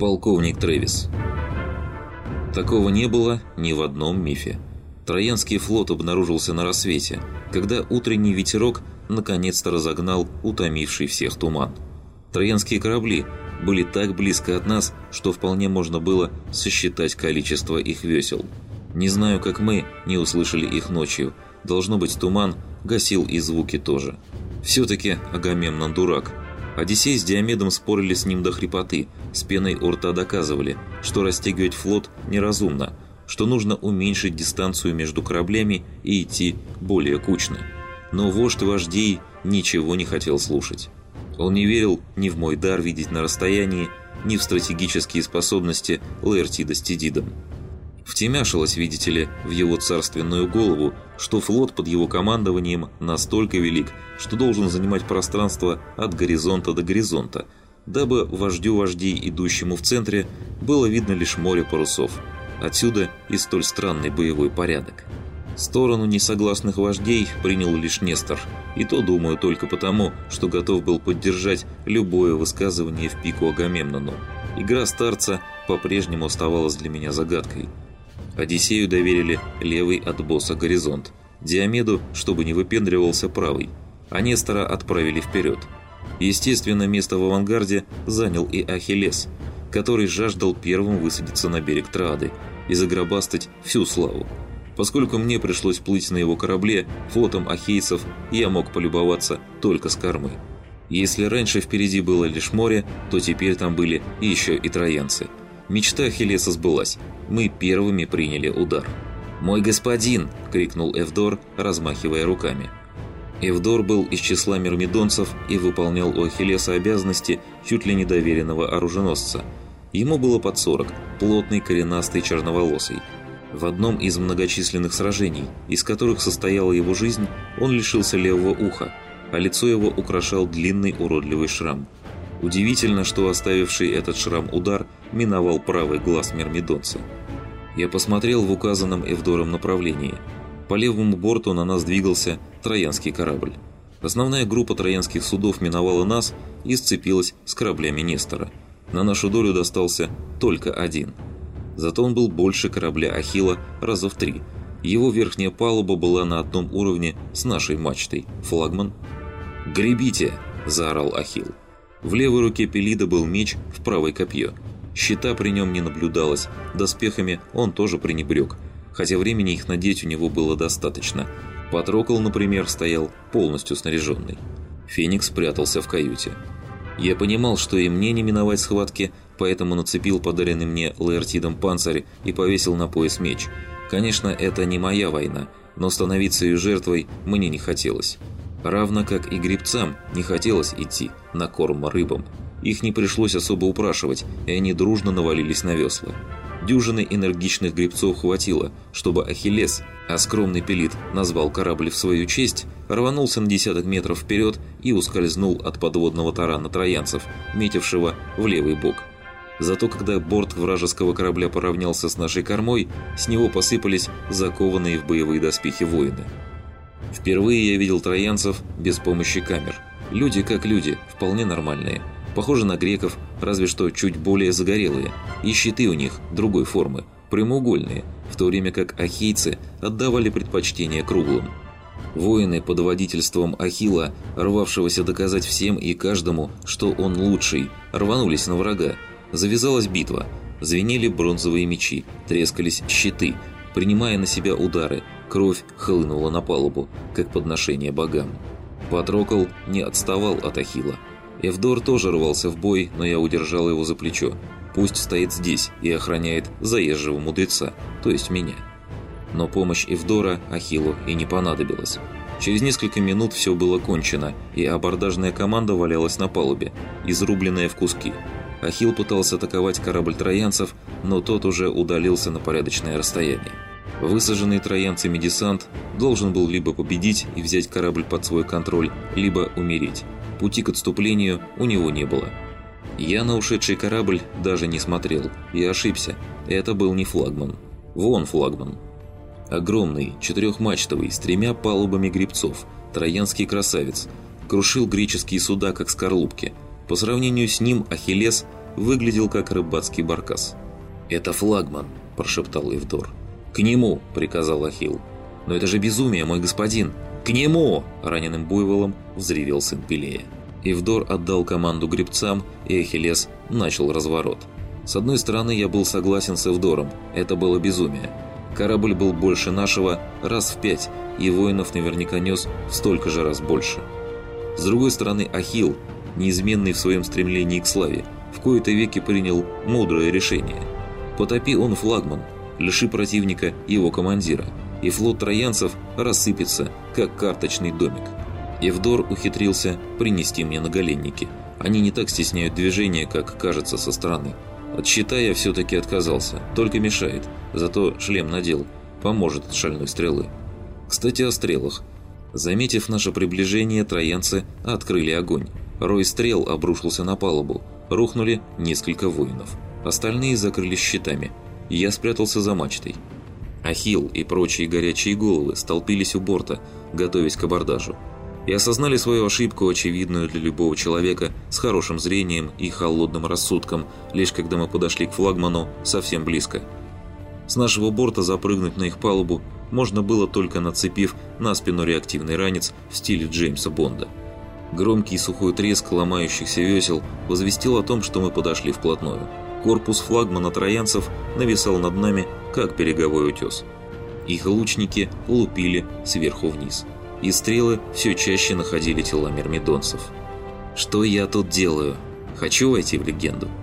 Полковник Трэвис. Такого не было ни в одном мифе. Троянский флот обнаружился на рассвете, когда утренний ветерок наконец-то разогнал утомивший всех туман. Троянские корабли были так близко от нас, что вполне можно было сосчитать количество их весел. Не знаю, как мы не услышали их ночью. Должно быть, туман гасил и звуки тоже. Все-таки Агамемнон дурак. Одиссей с Диомедом спорили с ним до хрипоты, с пеной у рта доказывали, что растягивать флот неразумно, что нужно уменьшить дистанцию между кораблями и идти более кучно. Но вождь вождей ничего не хотел слушать. Он не верил ни в мой дар видеть на расстоянии, ни в стратегические способности Лаэртида с Тидидом. Втемяшилось, видите ли, в его царственную голову, что флот под его командованием настолько велик, что должен занимать пространство от горизонта до горизонта, дабы вождю вождей, идущему в центре, было видно лишь море парусов. Отсюда и столь странный боевой порядок. Сторону несогласных вождей принял лишь Нестор, и то, думаю, только потому, что готов был поддержать любое высказывание в пику Агамемнону. Игра старца по-прежнему оставалась для меня загадкой. Одиссею доверили левый от босса горизонт, Диомеду, чтобы не выпендривался, правый, а Нестора отправили вперед. Естественно, место в авангарде занял и Ахиллес, который жаждал первым высадиться на берег Троады и загробастать всю славу. Поскольку мне пришлось плыть на его корабле, флотом ахейцев я мог полюбоваться только с кормы. Если раньше впереди было лишь море, то теперь там были еще и троянцы. Мечта Ахиллеса сбылась. Мы первыми приняли удар. «Мой господин!» – крикнул Эвдор, размахивая руками. Эвдор был из числа мирмидонцев и выполнял у Ахиллеса обязанности чуть ли не доверенного оруженосца. Ему было под 40, плотный, коренастый, черноволосый. В одном из многочисленных сражений, из которых состояла его жизнь, он лишился левого уха, а лицо его украшал длинный уродливый шрам. Удивительно, что оставивший этот шрам удар миновал правый глаз мирмидонца. Я посмотрел в указанном Эвдором направлении. По левому борту на нас двигался троянский корабль. Основная группа троянских судов миновала нас и сцепилась с кораблями Нестора. На нашу долю достался только один. Зато он был больше корабля Ахилла раза в 3. Его верхняя палуба была на одном уровне с нашей мачтой. Флагман. «Гребите!» – заорал Ахилл. В левой руке Пелида был меч, в правой копье. Щита при нем не наблюдалось, доспехами он тоже пренебрег, хотя времени их надеть у него было достаточно. Патрокл, например, стоял полностью снаряженный. Феникс прятался в каюте. Я понимал, что и мне не миновать схватки, поэтому нацепил подаренный мне Лаэртидом панцирь и повесил на пояс меч. Конечно, это не моя война, но становиться ее жертвой мне не хотелось. Равно как и гребцам не хотелось идти на корм рыбам. Их не пришлось особо упрашивать, и они дружно навалились на весла. Дюжины энергичных гребцов хватило, чтобы Ахиллес, а скромный Пелид назвал корабль в свою честь, рванулся на десяток метров вперед и ускользнул от подводного тарана троянцев, метившего в левый бок. Зато когда борт вражеского корабля поравнялся с нашей кормой, с него посыпались закованные в боевые доспехи воины. Впервые я видел троянцев без помощи камер. Люди как люди, вполне нормальные. Похожи на греков, разве что чуть более загорелые. И щиты у них другой формы, прямоугольные, в то время как ахейцы отдавали предпочтение круглым. Воины под водительством Ахилла, рвавшегося доказать всем и каждому, что он лучший, рванулись на врага. Завязалась битва. Звенели бронзовые мечи, трескались щиты, принимая на себя удары. Кровь хлынула на палубу, как подношение богам. Патрокл не отставал от Ахилла. Эвдор тоже рвался в бой, но я удержал его за плечо. Пусть стоит здесь и охраняет заезжего мудреца, то есть меня. Но помощь Эвдора Ахиллу и не понадобилась. Через несколько минут все было кончено, и абордажная команда валялась на палубе, изрубленная в куски. Ахилл пытался атаковать корабль троянцев, но тот уже удалился на порядочное расстояние. Высаженный троянцами десант должен был либо победить и взять корабль под свой контроль, либо умереть. Пути к отступлению у него не было. Я на ушедший корабль даже не смотрел и ошибся. Это был не флагман. Вон флагман. Огромный, четырехмачтовый, с 3 палубами гребцов, троянский красавец, крушил греческие суда как скорлупки. По сравнению с ним Ахиллес выглядел как рыбацкий баркас. «Это флагман», – прошептал Ивдор. «К нему!» – приказал Ахилл. «Но это же безумие, мой господин!» «К нему!» – раненым буйволом взревел сын Пелея. Ивдор отдал команду гребцам, и Ахиллес начал разворот. С одной стороны, я был согласен с Ивдором, это было безумие. Корабль был больше нашего раз в 5, и воинов наверняка нес в столько же раз больше. С другой стороны, Ахилл, неизменный в своем стремлении к славе, в кои-то веки принял мудрое решение. Потопи он флагман, лиши противника его командира, и флот троянцев рассыпется, как карточный домик. Ивдор ухитрился принести мне наголенники. Они не так стесняют движения, как кажется со стороны. От щита я все-таки отказался, только мешает, зато шлем надел, поможет от шальной стрелы. Кстати, о стрелах. Заметив наше приближение, троянцы открыли огонь. Рой стрел обрушился на палубу, рухнули несколько воинов. Остальные закрылись щитами. Я спрятался за мачтой. Ахилл и прочие горячие головы столпились у борта, готовясь к абордажу. И осознали свою ошибку, очевидную для любого человека с хорошим зрением и холодным рассудком, лишь когда мы подошли к флагману совсем близко. С нашего борта запрыгнуть на их палубу можно было, только нацепив на спину реактивный ранец в стиле Джеймса Бонда. Громкий сухой треск ломающихся весел возвестил о том, что мы подошли вплотную. Корпус флагмана троянцев нависал над нами, как береговой утес. Их лучники лупили сверху вниз, и стрелы все чаще находили тела мирмидонцев. Что я тут делаю? Хочу войти в легенду?